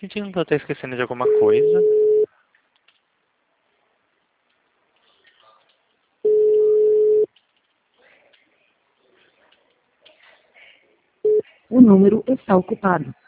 sentindo que eu tô esquecendo de alguma coisa. O número está ocupado.